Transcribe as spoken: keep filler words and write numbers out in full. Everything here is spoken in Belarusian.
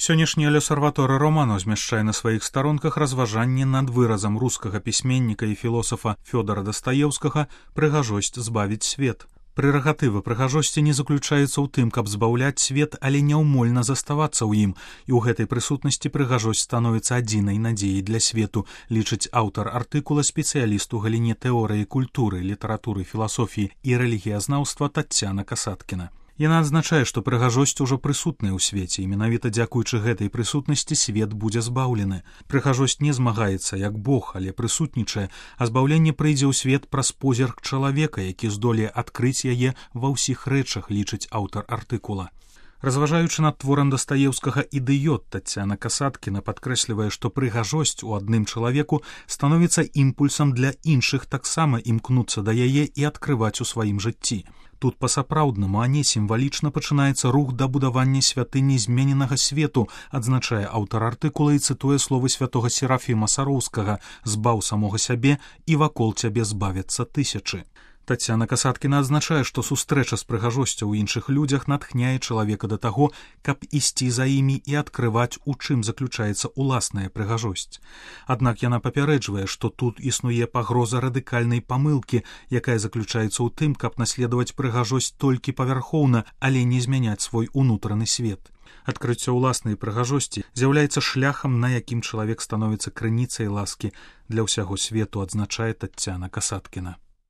Сённяшні L'Osservatore Romano змяшчае на сваіх старонках разважанне над выразам рускага пісьменніка і філосафа Фёдора Дастаеўскага «Прыгажосць збавіць свет». Прэрагатыва прыгажосці не заключаецца ў тым, каб збаўляць свет, але няўмольна заставацца ў ім, і ў гэтай прысутнасці прыгажосць становіцца адзінай надзеяй для свету, лічыць аўтар артыкула спецыяліст у галіне тэорыі культуры, літаратуры, філасофіі і рэлігіязнаўства Таццяна Касаткіна. Яна адзначае, што прыгажосць ужо прысутная ў свеце, і менавіта дзякуючы гэтай прысутнасці свет будзе збаўлены. Прыгажосць не змагаецца як Бог, але прысутнічае, а збаўленне прыйдзе ў свет праз позірк чалавека, які здолее адкрыць яе ва ўсіх рэчах, лічыць аўтар артыкула. Разважаючы над творам Дастаеўскага «Ідыёт», Таццяна Касаткіна падкрэслівае, што прыгажосць у адным чалавеку становіцца імпульсам для іншых таксама імкнуцца да яе і адкрываць у сваім жыцці. Тут па-сапраўднаму, а не сімвалічна пачынаецца рух да будавання святыні змененага свету, адзначае аўтар артыкула і цытуе словы святога Серафіма Сароўскага «Збаў самога сябе, і вакол цябе збавяцца тысячы». Таццяна Касаткіна адзначае, што сустрэча з прыгажосцю ў іншых людзях натхняе чалавека да таго, каб ісці за імі і адкрываць, у чым заключаецца ўласная прыгажосць. Аднак яна папярэджвае, што тут існуе пагроза радыкальнай памылкі, якая заключаецца ў тым, каб наследаваць прыгажосць толькі павярхоўна, але не змяняць свой унутраны свет. Адкрыццё ўласнай прыгажосці з'яўляецца шляхам, на якім чалавек становіцца крыніцай ласкі для ўсяго свету, адзначае Таццяна Касаткіна.